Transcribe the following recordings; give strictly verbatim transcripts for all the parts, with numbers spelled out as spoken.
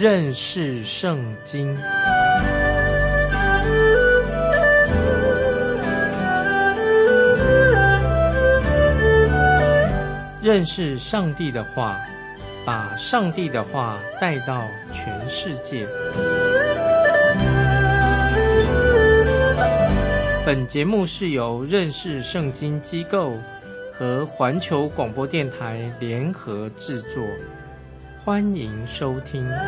认识圣经。认识上帝的话，把上帝的话带到全世界。本节目是由认识圣经机构和环球广播电台联合制作，欢迎收听。亲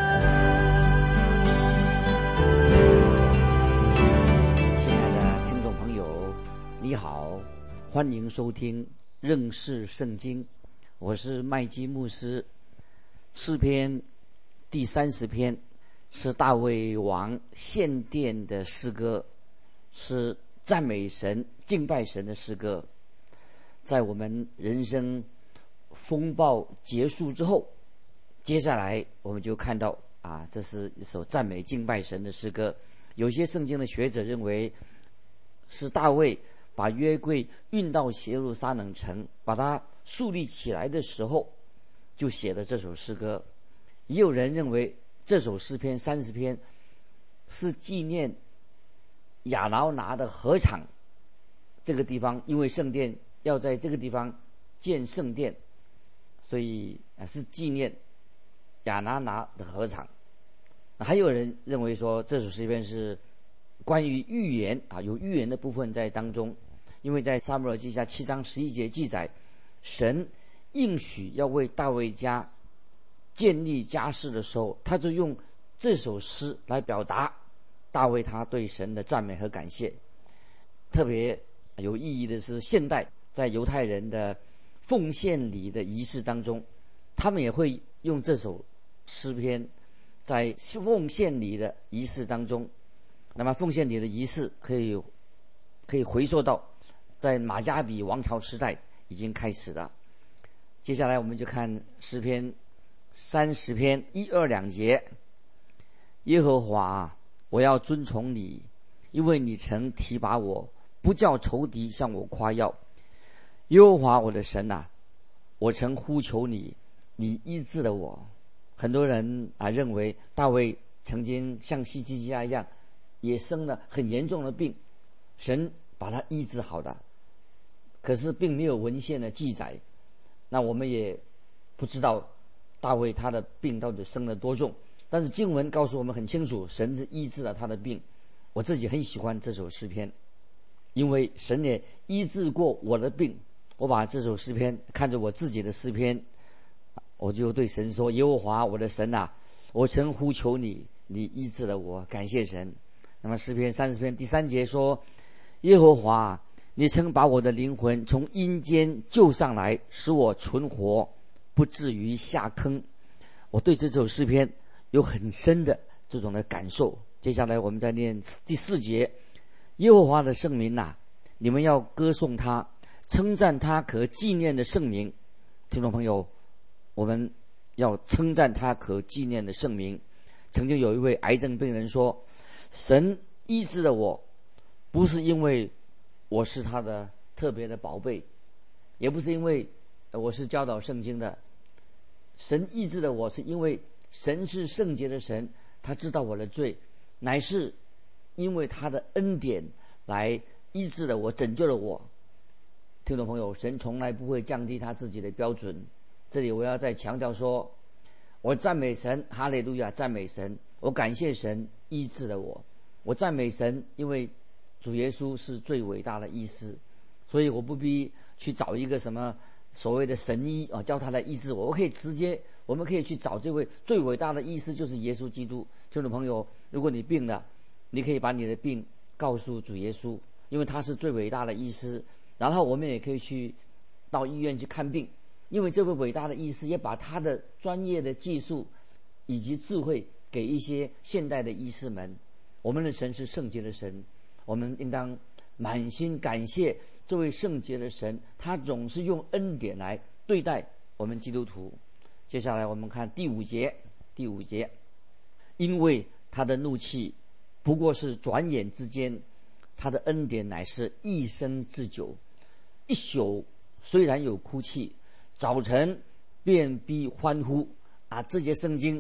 爱的听众朋友，你好，欢迎收听认识圣经，我是麦基牧师。诗篇第三十篇是大卫王献殿的诗歌，是赞美神、敬拜神的诗歌。在我们人生风暴结束之后，接下来我们就看到啊，这是一首赞美敬拜神的诗歌。有些圣经的学者认为是大卫把约柜运到耶路撒冷城，把它树立起来的时候就写了这首诗歌。也有人认为这首诗篇三十篇是纪念亚劳拿的禾场这个地方，因为圣殿要在这个地方建圣殿，所以是纪念亚拿拿的禾场。还有人认为说这首诗篇是关于预言啊，有预言的部分在当中，因为在撒母耳记下七章十一节记载，神应许要为大卫家建立家室的时候，他就用这首诗来表达大卫他对神的赞美和感谢。特别有意义的是，现代在犹太人的奉献礼的仪式当中，他们也会用这首诗篇在奉献礼的仪式当中。那么奉献礼的仪式可以可以回溯到在马加比王朝时代已经开始了。接下来我们就看诗篇三十篇一二两节。耶和华，我要尊崇你，因为你曾提拔我，不叫仇敌向我夸耀。耶和华我的神啊，我曾呼求你，你医治了我。很多人啊认为大卫曾经像希西家一样，也生了很严重的病，神把他医治好了，可是并没有文献的记载。那我们也不知道大卫他的病到底生了多重，但是经文告诉我们很清楚，神是医治了他的病。我自己很喜欢这首诗篇，因为神也医治过我的病。我把这首诗篇看着我自己的诗篇，我就对神说，耶和华我的神啊，我曾呼求你，你医治了我，感谢神。那么诗篇三十篇第三节说，耶和华，你曾把我的灵魂从阴间救上来，使我存活，不至于下坑。我对这首诗篇有很深的这种的感受。接下来我们再念第四节，耶和华的圣名啊，你们要歌颂他，称赞他可纪念的圣名。听众朋友，我们要称赞他可纪念的圣名。曾经有一位癌症病人说，神医治了我，不是因为我是他的特别的宝贝，也不是因为我是教导圣经的，神医治了我是因为神是圣洁的神，他知道我的罪，乃是因为他的恩典来医治了我，拯救了我。听众朋友，神从来不会降低他自己的标准。这里我要再强调说，我赞美神，哈利路亚，赞美神，我感谢神医治了我，我赞美神，因为主耶稣是最伟大的医师，所以我不必去找一个什么所谓的神医啊，叫他来医治我。我可以直接，我们可以去找这位最伟大的医师，就是耶稣基督。听众朋友，如果你病了，你可以把你的病告诉主耶稣，因为他是最伟大的医师。然后我们也可以去到医院去看病，因为这位伟大的医师也把他的专业的技术以及智慧给一些现代的医师们。我们的神是圣洁的神，我们应当满心感谢这位圣洁的神，他总是用恩典来对待我们基督徒。接下来我们看第五节，第五节，因为他的怒气不过是转眼之间，他的恩典乃是一生之久。一宿虽然有哭泣，早晨便必欢呼啊！这节圣经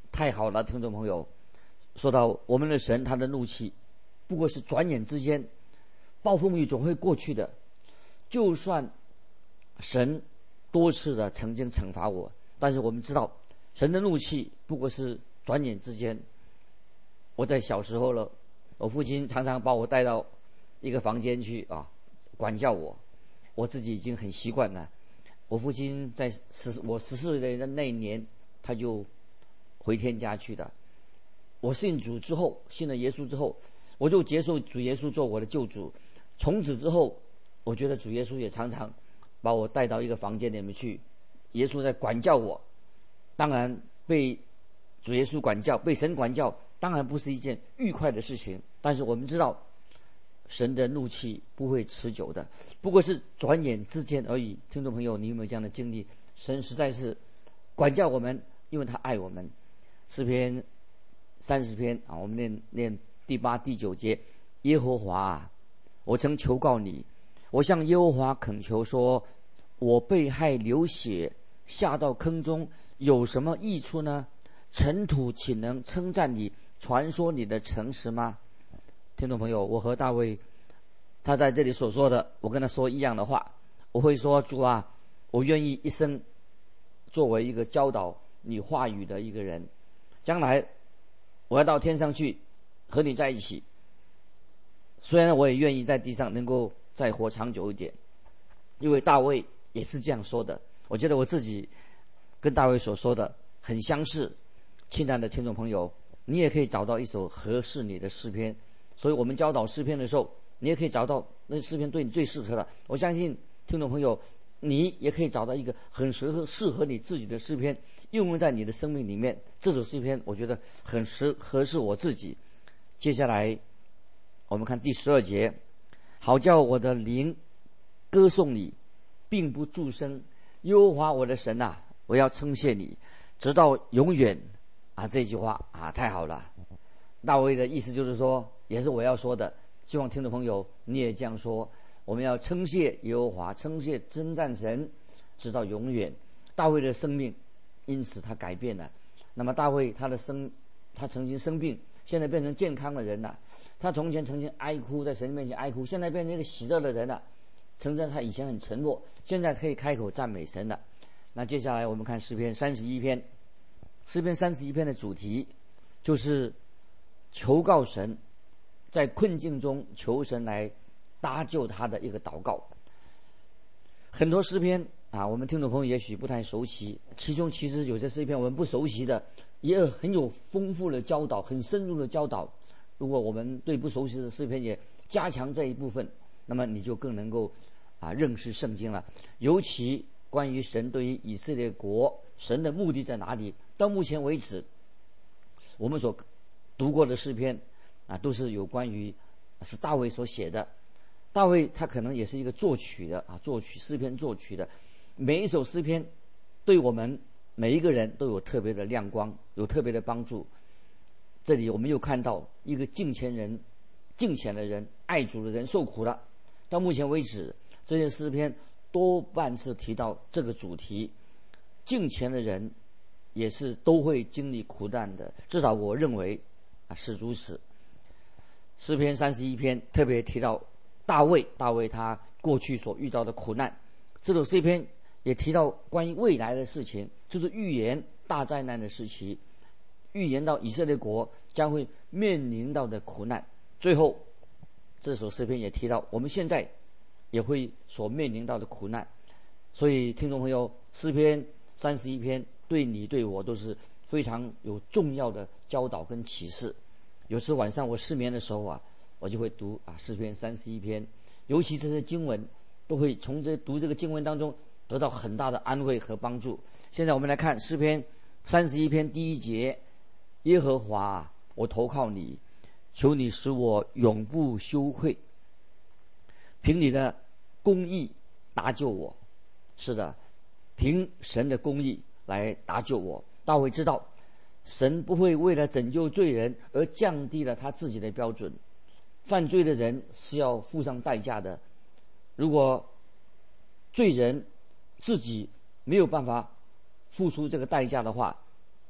太好了，听众朋友，说到我们的神，他的怒气不过是转眼之间，暴风雨总会过去的。就算神多次的曾经惩罚我，但是我们知道神的怒气不过是转眼之间。我在小时候了，我父亲常常把我带到一个房间去啊，管教我，我自己已经很习惯了。我父亲在十我十四岁的那一年，他就回天家去了。我信主之后，信了耶稣之后，我就接受主耶稣做我的救主。从此之后，我觉得主耶稣也常常把我带到一个房间里面去，耶稣在管教我。当然，被主耶稣管教，被神管教，当然不是一件愉快的事情。但是我们知道，神的怒气不会持久的，不过是转眼之间而已。听众朋友，你有没有这样的经历？神实在是管教我们，因为他爱我们。诗篇三十篇啊，我们念念第八、第九节：耶和华啊，我曾求告你，我向耶和华恳求说，我被害流血，下到坑中，有什么益处呢？尘土岂能称赞你，传说你的诚实吗？听众朋友，我和大卫他在这里所说的，我跟他说一样的话。我会说，主啊，我愿意一生作为一个教导你话语的一个人，将来我要到天上去和你在一起。虽然我也愿意在地上能够再活长久一点，因为大卫也是这样说的。我觉得我自己跟大卫所说的很相似。亲爱的听众朋友，你也可以找到一首合适你的诗篇。所以我们教导诗篇的时候，你也可以找到那诗篇对你最适合的。我相信听众朋友，你也可以找到一个很适合适合你自己的诗篇，应用在你的生命里面。这首诗篇我觉得很适合适我自己。接下来我们看第十二节：好叫我的灵歌颂你，并不住声。耶和华我的神啊，我要称谢你，直到永远。啊，这句话啊，太好了。大卫的意思就是说，也是我要说的，希望听众朋友你也这样说。我们要称谢耶和华，称谢称赞神，直到永远。大卫的生命因此他改变了。那么大卫他的生，他曾经生病，现在变成健康的人了。他从前曾经哀哭，在神面前哀哭，现在变成一个喜乐的人了。承认他以前很沉默，现在可以开口赞美神了。那接下来我们看诗篇三十一篇。诗篇三十一篇的主题就是求告神，在困境中求神来搭救他的一个祷告。很多诗篇啊，我们听众朋友也许不太熟悉，其中其实有些诗篇我们不熟悉的，也有很有丰富的教导，很深入的教导。如果我们对不熟悉的诗篇也加强这一部分，那么你就更能够啊认识圣经了。尤其关于神对于以色列国，神的目的在哪里？到目前为止，我们所读过的诗篇啊，都是有关于是大卫所写的。大卫他可能也是一个作曲的啊，作曲诗篇作曲的。每一首诗篇对我们每一个人都有特别的亮光，有特别的帮助。这里我们又看到一个敬虔人、敬虔的人、爱主的人受苦了。到目前为止，这些诗篇多半是提到这个主题，敬虔的人也是都会经历苦难的，至少我认为啊是如此。诗篇三十一篇特别提到大卫，大卫他过去所遇到的苦难。这首诗篇也提到关于未来的事情，就是预言大灾难的时期，预言到以色列国将会面临到的苦难。最后这首诗篇也提到我们现在也会所面临到的苦难。所以听众朋友，诗篇三十一篇对你对我都是非常有重要的教导跟启示。有时晚上我失眠的时候啊，我就会读啊诗篇三十一篇，尤其这些经文都会从这读这个经文当中得到很大的安慰和帮助。现在我们来看诗篇三十一篇第一节：耶和华，我投靠你，求你使我永不羞愧，凭你的公义搭救我。是的，凭神的公义来搭救我。大卫知道神不会为了拯救罪人而降低了他自己的标准，犯罪的人是要付上代价的。如果罪人自己没有办法付出这个代价的话，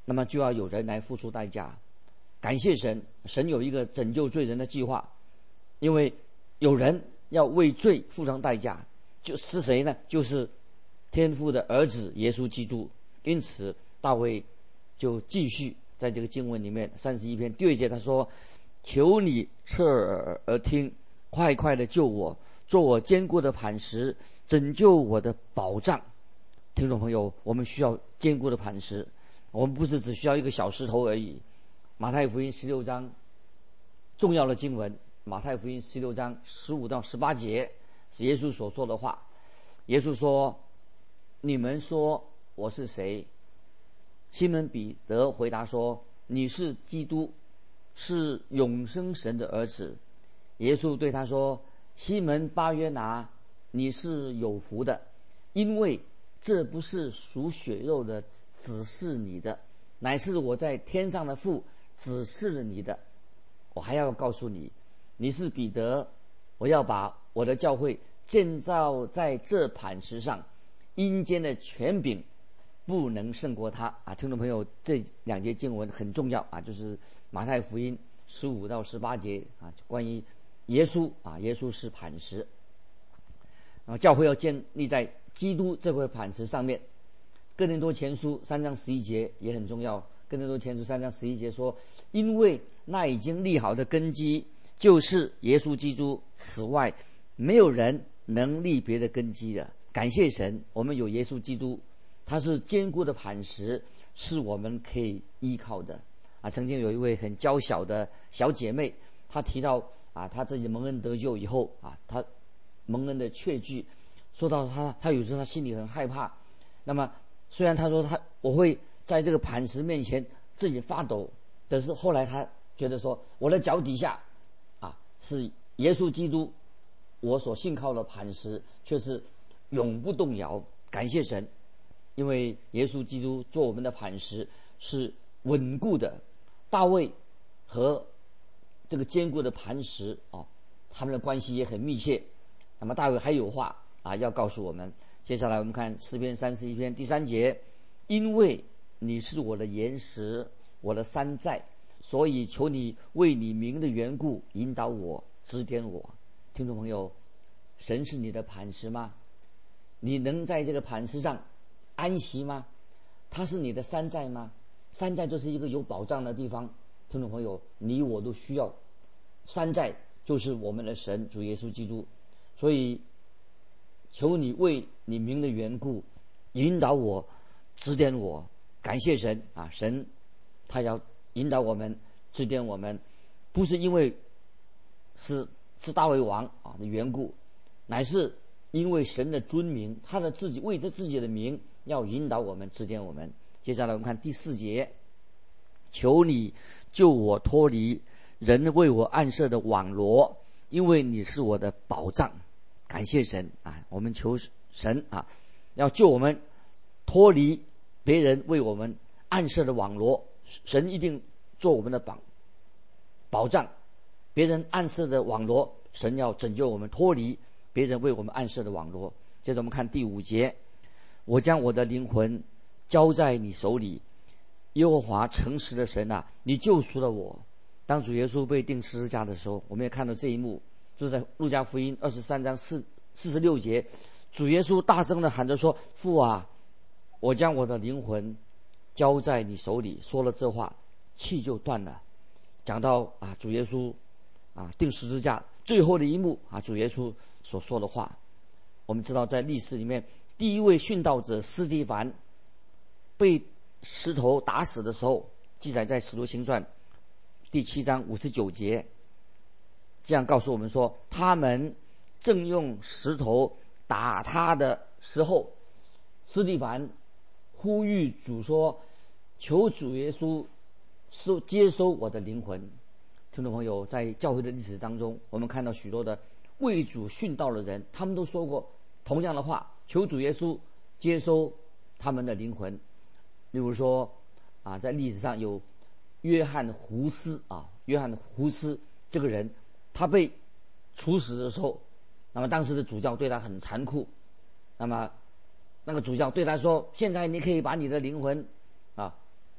那么就要有人来付出代价。感谢神，神有一个拯救罪人的计划，因为有人要为罪付上代价，就是谁呢？就是天父的儿子耶稣基督。因此大卫就继续在这个经文里面三十一篇第二节他说，求你侧耳而听，快快的救我，做我坚固的磐石，拯救我的保障。听众朋友，我们需要坚固的磐石，我们不是只需要一个小石头而已。马太福音十六章重要的经文，马太福音十六章十五到十八节是耶稣所说的话。耶稣说，你们说我是谁？西门彼得回答说，你是基督，是永生神的儿子。耶稣对他说，西门巴约拿，你是有福的，因为这不是属血肉的指示你的，乃是我在天上的父指示了你的。我还要告诉你，你是彼得，我要把我的教会建造在这磐石上，阴间的权柄不能胜过他啊！听众朋友，这两节经文很重要啊，就是马太福音十五到十八节啊，关于耶稣啊，耶稣是磐石，啊，教会要建立在基督这块磐石上面。哥林多前书三章十一节也很重要。哥林多前书三章十一节说，因为那已经立好的根基就是耶稣基督，此外没有人能立别的根基的。感谢神，我们有耶稣基督，他是坚固的磐石，是我们可以依靠的啊。曾经有一位很娇小的小姐妹，她提到啊，她自己蒙恩得救以后啊，她蒙恩的确据，说到她，她有时候她心里很害怕。那么虽然她说她我会在这个磐石面前自己发抖，但是后来她觉得说，我的脚底下啊是耶稣基督，我所信靠的磐石却是永不动摇。感谢神，因为耶稣基督做我们的磐石是稳固的。大卫和这个坚固的磐石啊，他们的关系也很密切。那么大卫还有话啊要告诉我们。接下来我们看诗篇三十一篇第三节，因为你是我的岩石，我的山寨，所以求你为你名的缘故引导我，指点我。听众朋友，神是你的磐石吗？你能在这个磐石上安息吗？它是你的山寨吗？山寨就是一个有保障的地方。听众朋友，你我都需要山寨，就是我们的神主耶稣基督。所以求你为你名的缘故引导我，指点我。感谢神啊，神他要引导我们，指点我们，不是因为是是大卫王啊的缘故，乃是因为神的尊名，他的自己为着自己的名要引导我们，指点我们。接下来我们看第四节，求你救我脱离人为我暗设的网罗，因为你是我的保障。感谢神啊，我们求神啊，要救我们脱离别人为我们暗设的网罗。神一定做我们的保保障，别人暗设的网罗，神要拯救我们脱离别人为我们暗设的网罗。接着我们看第五节，我将我的灵魂交在你手里，耶和华诚实的神啊，你救赎了我。当主耶稣被钉十字架的时候，我们也看到这一幕，就是在路加福音二十三章四四十六节，主耶稣大声的喊着说，父啊，我将我的灵魂交在你手里。说了这话，气就断了。讲到啊，主耶稣啊钉十字架最后的一幕啊，主耶稣所说的话，我们知道在历史里面，第一位殉道者司提反被石头打死的时候，记载在使徒行传第七章五十九节，这样告诉我们说，他们正用石头打他的时候，司提反呼吁主说，求主耶稣收接收我的灵魂。听众朋友，在教会的历史当中，我们看到许多的为主殉道的人，他们都说过同样的话，求主耶稣接收他们的灵魂。例如说啊，在历史上有约翰胡斯啊，约翰胡斯这个人，他被处死的时候，那么当时的主教对他很残酷，那么那个主教对他说，现在你可以把你的灵魂啊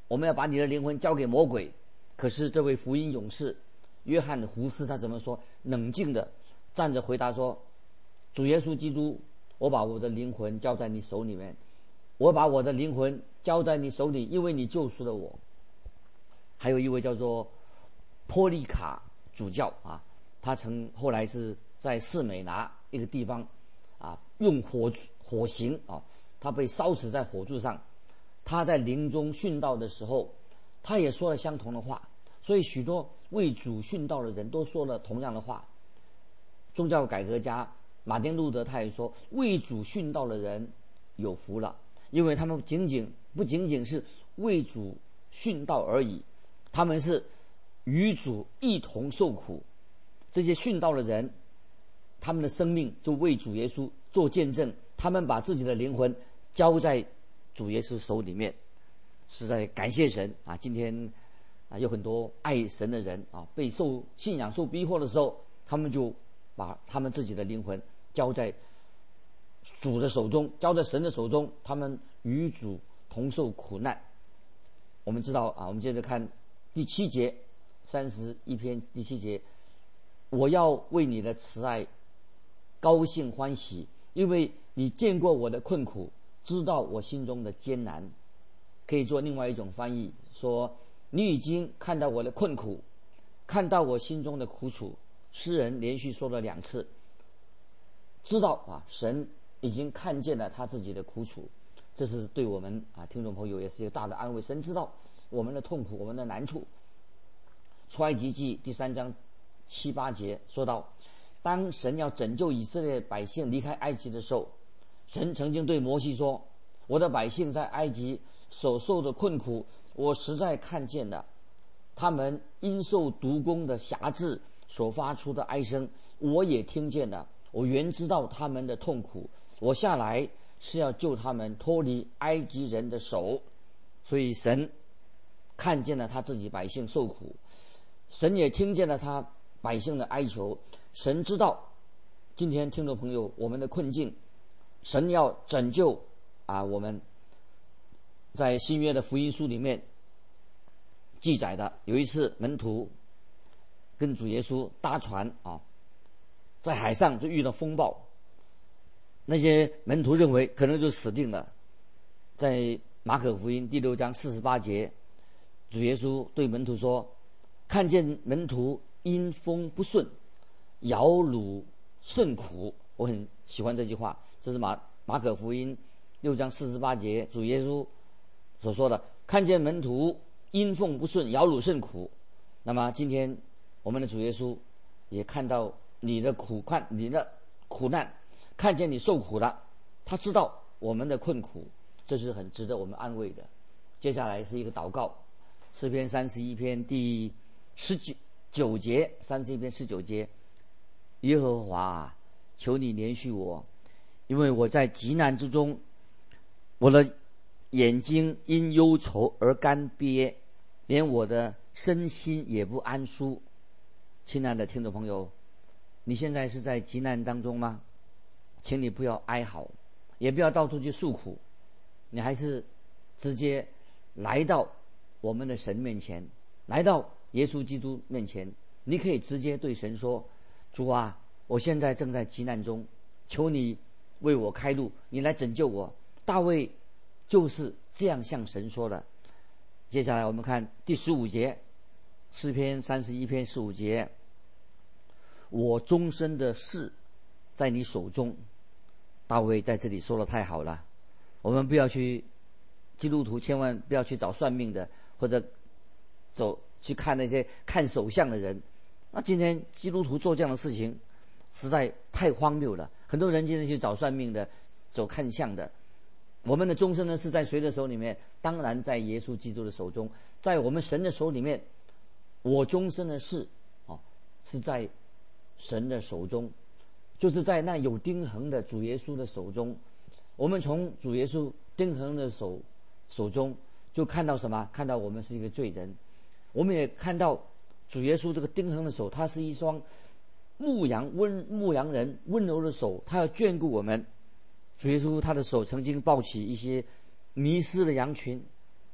我们要把你的灵魂交给魔鬼。可是这位福音勇士约翰胡斯他怎么说？冷静的站着回答说：主耶稣基督，我把我的灵魂交在你手里面，我把我的灵魂交在你手里，因为你救赎了我。还有一位叫做波利卡主教啊，他曾后来是在士美拿一个地方啊，用火火刑啊，他被烧死在火柱上。他在临终殉道的时候，他也说了相同的话。所以许多为主殉道的人都说了同样的话。宗教改革家马丁路德他也说，为主殉道的人有福了，因为他们仅仅不仅仅是为主殉道而已，他们是与主一同受苦。这些殉道的人，他们的生命就为主耶稣做见证，他们把自己的灵魂交在主耶稣手里面，实在感谢神啊！今天啊，有很多爱神的人啊，被受信仰受逼迫的时候，他们就把他们自己的灵魂交在主的手中，交在神的手中，他们与主同受苦难。我们知道啊，我们接着看第七节，三十一篇第七节，我要为你的慈爱高兴欢喜，因为你见过我的困苦，知道我心中的艰难。可以做另外一种翻译，说你已经看到我的困苦，看到我心中的苦楚。诗人连续说了两次，知道啊，神已经看见了他自己的苦楚，这是对我们啊听众朋友也是一个大的安慰。神知道我们的痛苦，我们的难处。出埃及记第三章七八节说到，当神要拯救以色列百姓离开埃及的时候，神曾经对摩西说，我的百姓在埃及所受的困苦，我实在看见了，他们因受毒弓的辖制所发出的哀声，我也听见了。我原知道他们的痛苦，我下来是要救他们脱离埃及人的手。所以神看见了他自己百姓受苦，神也听见了他百姓的哀求。神知道今天听众朋友我们的困境，神要拯救啊我们。在新约的福音书里面记载的，有一次门徒跟主耶稣搭船啊，在海上就遇到风暴，那些门徒认为可能就死定了。在马可福音第六章四十八节，主耶稣对门徒说，看见门徒因风不顺，摇橹甚苦。我很喜欢这句话，这是马马可福音六章四十八节主耶稣所说的，看见门徒因风不顺，摇橹甚苦。那么今天我们的主耶稣也看到你的苦，看你的苦难，看见你受苦了，他知道我们的困苦，这是很值得我们安慰的。接下来是一个祷告，诗篇三十一篇第十九九节，三十一篇十九节，耶和华啊，求你怜恤我，因为我在极难之中，我的眼睛因忧愁而干瘪，连我的身心也不安舒。亲爱的听众朋友，你现在是在极难当中吗？请你不要哀嚎，也不要到处去诉苦，你还是直接来到我们的神面前，来到耶稣基督面前，你可以直接对神说，主啊，我现在正在极难中，求你为我开路，你来拯救我。大卫就是这样向神说的。接下来我们看第十五节，诗篇三十一篇十五节，我终身的事在你手中。大卫在这里说的太好了，我们不要去，基督徒千万不要去找算命的，或者走去看那些看手相的人。那今天基督徒做这样的事情实在太荒谬了，很多人今天去找算命的，走看相的。我们的终身呢是在谁的手里面？当然在耶稣基督的手中，在我们神的手里面。我终身的事哦，是在神的手中，就是在那有钉痕的主耶稣的手中。我们从主耶稣钉痕的手手中就看到什么？看到我们是一个罪人。我们也看到主耶稣这个钉痕的手，他是一双牧羊温牧羊人温柔的手，他要眷顾我们。主耶稣他的手曾经抱起一些迷失的羊群，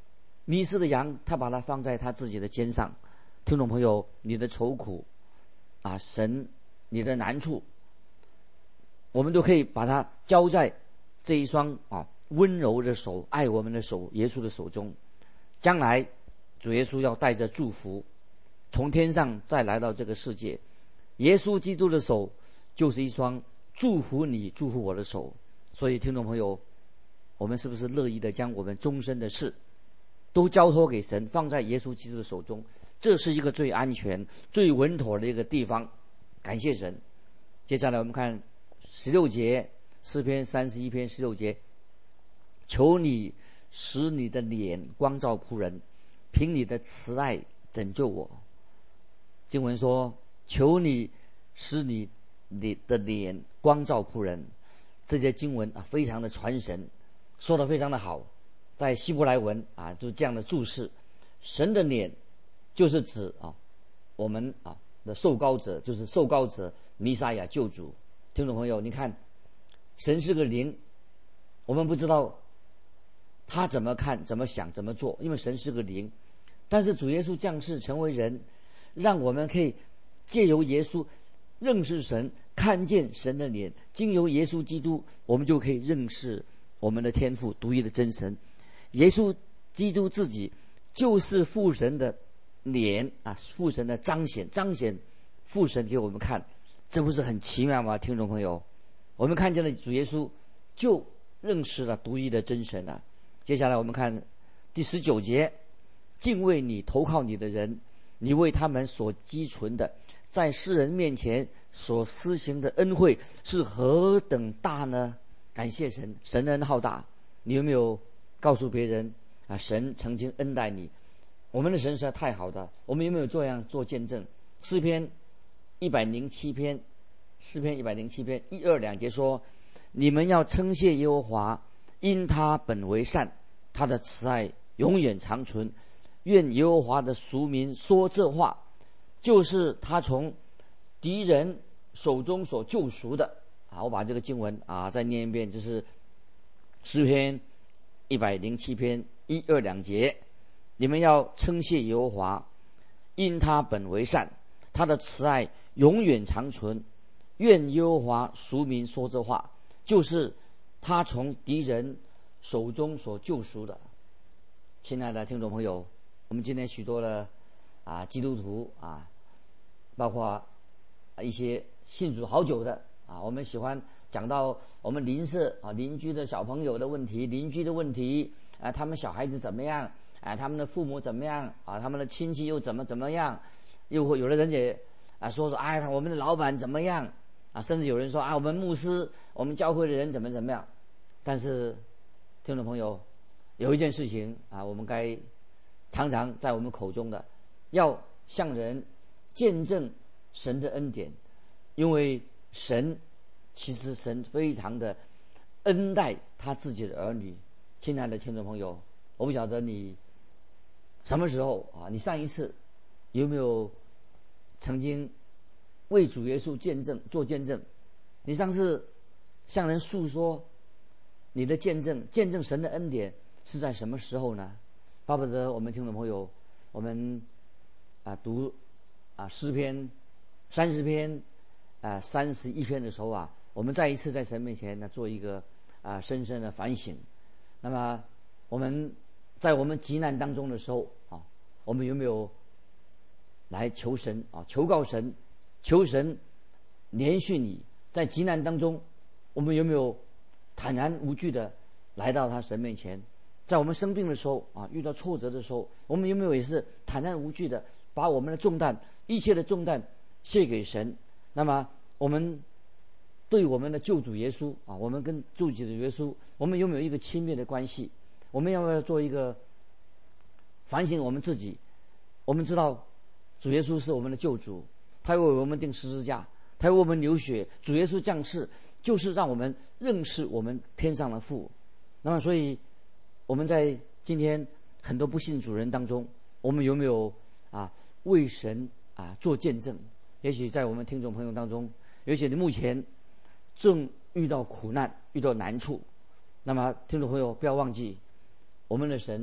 迷失的羊，他把它放在他自己的肩上。听众朋友，你的愁苦啊，神你的难处，我们都可以把它交在这一双啊温柔的手、爱我们的手、耶稣的手中。将来主耶稣要带着祝福从天上再来到这个世界，耶稣基督的手就是一双祝福你、祝福我的手。所以听众朋友，我们是不是乐意的将我们终身的事都交托给神，放在耶稣基督的手中？这是一个最安全、最稳妥的一个地方。感谢神。接下来我们看十六节，诗篇三十一篇十六节，求你使你的脸光照仆人，凭你的慈爱拯救我。经文说，求你使你你的脸光照仆人。这些经文啊，非常的传神，说得非常的好。在希伯来文啊，就这样的注释，神的脸就是指啊，我们啊的受膏者，就是受膏者弥撒亚救主。听众朋友，你看，神是个灵，我们不知道他怎么看、怎么想、怎么做，因为神是个灵。但是主耶稣降世成为人，让我们可以借由耶稣认识神，看见神的脸。经由耶稣基督，我们就可以认识我们的天父独一的真神。耶稣基督自己就是父神的脸啊，父神的彰显，彰显父神给我们看，这不是很奇妙吗？听众朋友，我们看见了主耶稣，就认识了独一的真神了。接下来我们看第十九节，敬畏你、投靠你的人，你为他们所积存的，在世人面前所施行的恩惠是何等大呢？感谢神，神恩浩大。你有没有告诉别人啊？神曾经恩待你，我们的神实在太好的。我们有没有这样做见证？诗篇一百零七篇，诗篇一百零七篇一二两节说：你们要称谢耶和华，因他本为善，他的慈爱永远长存。愿耶和华的俗民说这话，就是他从敌人手中所救赎的。啊，我把这个经文啊再念一遍，就是诗篇一百零七篇一二两节。你们要称谢耶和华，因他本为善，他的慈爱永远长存。愿耶和华俗民说这话，就是他从敌人手中所救赎的。亲爱的听众朋友，我们今天许多的啊基督徒啊，包括一些信主好久的啊，我们喜欢讲到我们邻舍啊、邻居的小朋友的问题、邻居的问题啊，他们小孩子怎么样啊，他们的父母怎么样啊，他们的亲戚又怎么怎么样，又会有的人也啊说说哎，我们的老板怎么样啊，甚至有人说啊，我们牧师、我们教会的人怎么怎么样。但是听众朋友，有一件事情啊，我们该常常在我们口中的，要向人见证神的恩典，因为神其实神非常的恩待他自己的儿女。亲爱的听众朋友，我不晓得你什么时候啊，你上一次有没有曾经为主耶稣见证做见证？你上次向人诉说你的见证，见证神的恩典是在什么时候呢？巴不得我们听众朋友，我们啊读啊诗篇三十篇啊三十一篇的时候啊，我们再一次在神面前呢做一个啊深深的反省。那么我们在我们急难当中的时候啊，我们有没有来求神啊，求告神，求神连续你？在急难当中，我们有没有坦然无惧的来到他神面前？在我们生病的时候啊，遇到挫折的时候，我们有没有也是坦然无惧的把我们的重担、一切的重担卸给神？那么我们对我们的救主耶稣啊，我们跟救主耶稣，我们有没有一个亲密的关系？我们要不要做一个反省我们自己？我们知道主耶稣是我们的救主，他为我们钉十字架，他为我们流血。主耶稣降世就是让我们认识我们天上的父。那么所以我们在今天很多不信主人当中，我们有没有啊为神啊做见证？也许在我们听众朋友当中，也许你目前正遇到苦难、遇到难处，那么听众朋友不要忘记，我们的神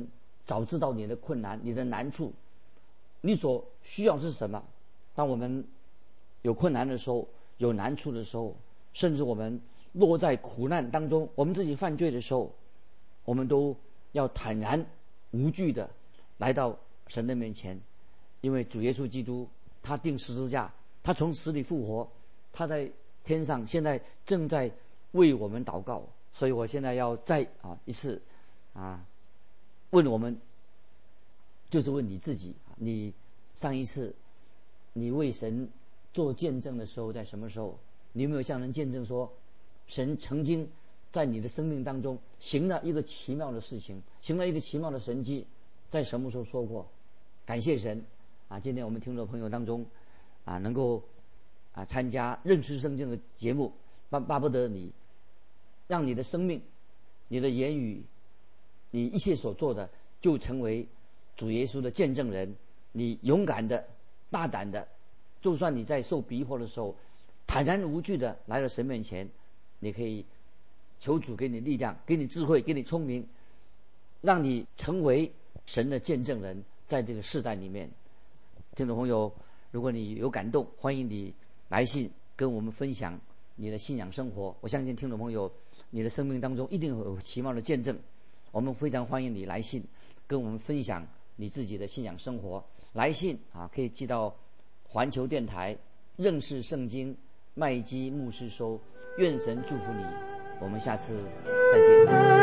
早知道你的困难、你的难处，你所需要是什么。当我们有困难的时候，有难处的时候，甚至我们落在苦难当中，我们自己犯罪的时候，我们都要坦然无惧的来到神的面前。因为主耶稣基督他钉十字架，他从死里复活，他在天上现在正在为我们祷告。所以我现在要再啊一次啊问我们，就是问你自己，你上一次你为神做见证的时候在什么时候？你有没有向人见证说神曾经在你的生命当中行了一个奇妙的事情，行了一个奇妙的神迹，在什么时候说过？感谢神啊！今天我们听众朋友当中啊能够啊参加认识圣经的节目，巴巴不得你让你的生命、你的言语、你一切所做的就成为主耶稣的见证人。你勇敢的、大胆的，就算你在受逼迫的时候，坦然无惧的来到神面前，你可以求主给你力量，给你智慧，给你聪明，让你成为神的见证人，在这个世代里面。听众朋友，如果你有感动，欢迎你来信跟我们分享你的信仰生活。我相信听众朋友，你的生命当中一定有奇妙的见证。我们非常欢迎你来信跟我们分享你自己的信仰生活。来信啊，可以寄到环球电台认识圣经麦基牧师收。愿神祝福你，我们下次再见。